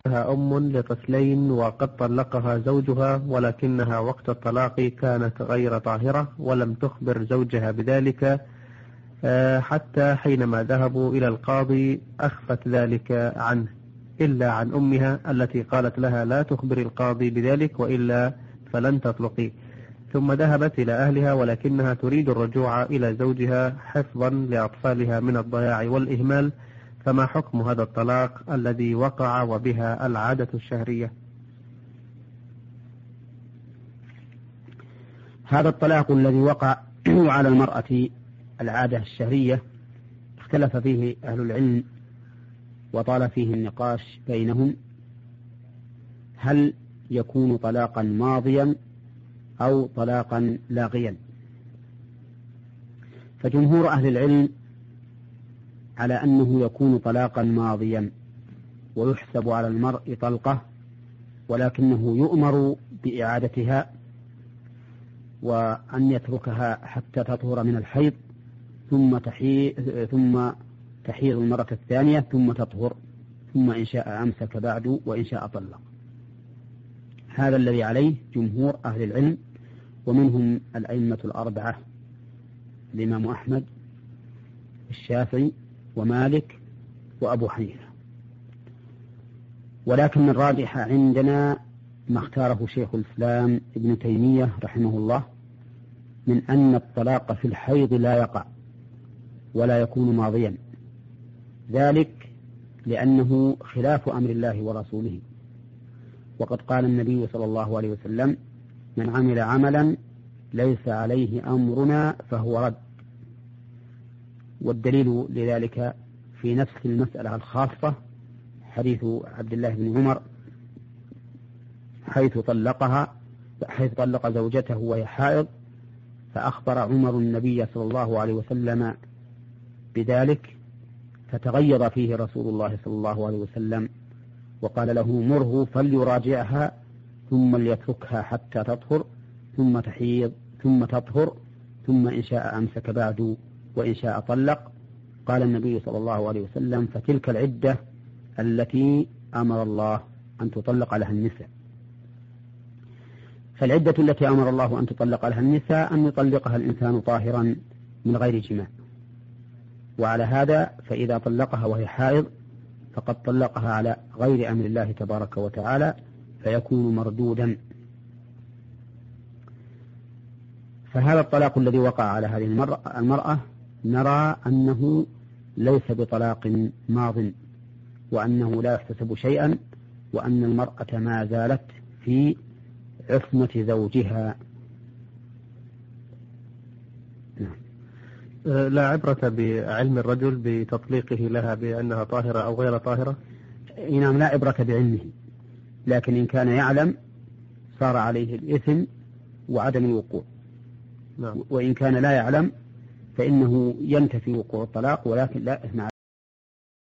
أم لطفلين وقد طلقها زوجها، ولكنها وقت الطلاق كانت غير طاهرة ولم تخبر زوجها بذلك حتى حينما ذهبوا إلى القاضي أخفت ذلك عنه إلا عن أمها التي قالت لها لا تخبر القاضي بذلك وإلا فلن تطلقي، ثم ذهبت إلى أهلها ولكنها تريد الرجوع إلى زوجها حفظا لأطفالها من الضياع والإهمال، فما حكم هذا الطلاق الذي وقع وبها العادة الشهرية؟ هذا الطلاق الذي وقع على المرأة العادة الشهرية اختلف فيه أهل العلم وطال فيه النقاش بينهم، هل يكون طلاقا ماضيا أو طلاقا لاغيا؟ فجمهور أهل العلم على أنه يكون طلاقا ماضيا ويحسب على المرء طلقة، ولكنه يؤمر بإعادتها وأن يتركها حتى تطهر من الحيض ثم تحيض المرة الثانية ثم تطهر، ثم إن شاء أمسك بعد وإن شاء طلق. هذا الذي عليه جمهور أهل العلم، ومنهم الأئمة الأربعة الإمام أحمد الشافعي ومالك وأبو حنيفة. ولكن الراجح عندنا ما اختاره شيخ الإسلام ابن تيمية رحمه الله من أن الطلاق في الحيض لا يقع ولا يكون ماضيا، ذلك لأنه خلاف أمر الله ورسوله، وقد قال النبي صلى الله عليه وسلم: من عمل عملا ليس عليه أمرنا فهو رد. والدليل لذلك في نفس المسألة الخاصة حديث عبد الله بن عمر حيث طلق زوجته وهي حائض، فأخبر عمر النبي صلى الله عليه وسلم بذلك، فتغيظ فيه رسول الله صلى الله عليه وسلم وقال له: مره فليراجعها ثم ليتركها حتى تطهر ثم تحيض ثم تطهر ثم إن شاء أمسك بعد وإن شاء طلق. قال النبي صلى الله عليه وسلم: فتلك العدة التي أمر الله أن تطلق لها النساء. فالعدة التي أمر الله أن تطلق لها النساء أن يطلقها الإنسان طاهرا من غير جماع، وعلى هذا فإذا طلقها وهي حائض فقد طلقها على غير أمر الله تبارك وتعالى فيكون مردودا. فهذا الطلاق الذي وقع على هذه المرأة نرى أنه ليس بطلاق ماض، وأنه لا يحتسب شيئا، وأن المرأة ما زالت في عصمة زوجها. لا عبرة بعلم الرجل بتطليقه لها بأنها طاهرة أو غير طاهرة؟ نعم، لا عبرة بعلمه، لكن إن كان يعلم صار عليه الإثم وعدم الوقوع. نعم. وإن كان لا يعلم فإنه ينتفي وقوع الطلاق ولكن لا إثم عليه.